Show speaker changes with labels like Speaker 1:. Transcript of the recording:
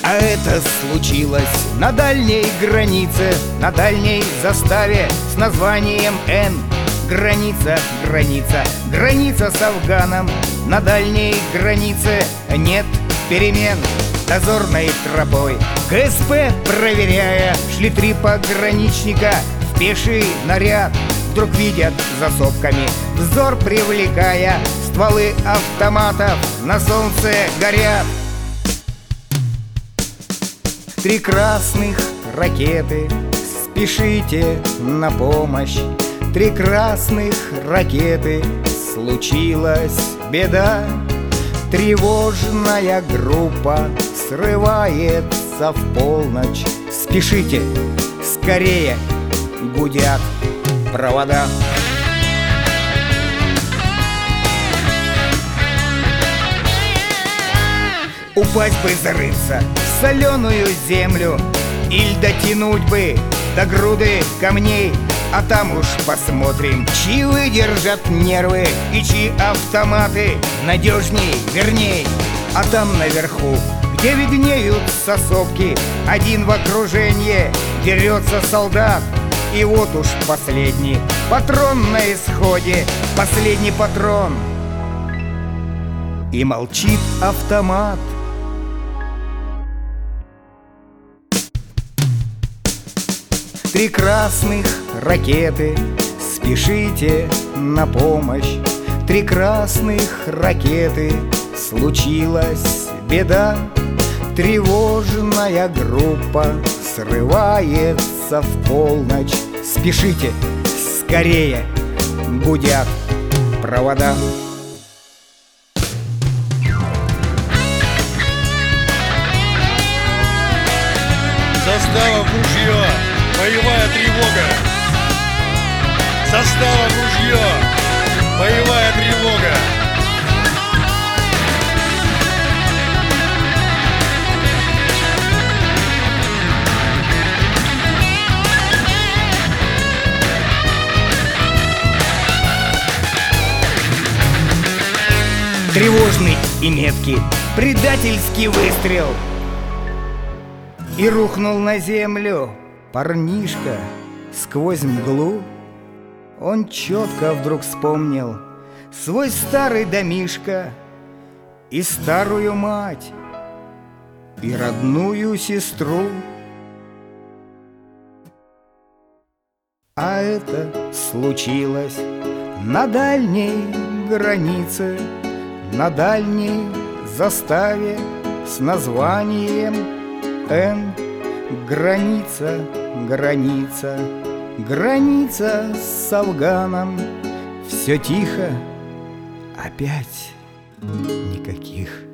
Speaker 1: А это случилось на дальней границе, на дальней заставе с названием Н. Граница, граница, граница с Афганом. На дальней границе нет перемен. Дозорной тропой КСП проверяя, шли 3 пограничника в пеший наряд. Вдруг видят за сопками, взор привлекая, стволы автоматов на солнце горят. 3 красных ракеты, спешите на помощь. 3 красных ракеты, случилась беда. Тревожная группа срывается в полночь. Спешите, скорее, гудят провода. Упасть бы, зарыться в соленую землю, или дотянуть бы до груды камней. А там уж посмотрим, чьи выдержат нервы и чьи автоматы надежней, верней. А там наверху, где виднеются сопки, один в окружении дерется солдат. И вот уж последний патрон на исходе, последний патрон. И молчит автомат. Три красных ракеты, спешите на помощь. 3 красных ракеты, случилась беда. Тревожная группа срывается в полночь. Спешите, скорее, гудят провода.
Speaker 2: Состава в ружье, боевая тревога. Состава в ружье, боевая тревога.
Speaker 1: Тревожный и меткий предательский выстрел, и рухнул на землю парнишка сквозь мглу. Он четко вдруг вспомнил свой старый домишко и старую мать, и родную сестру. А это случилось на дальней границе, на дальней заставе с названием Н. Граница, граница, граница с Афганом. Все тихо, опять никаких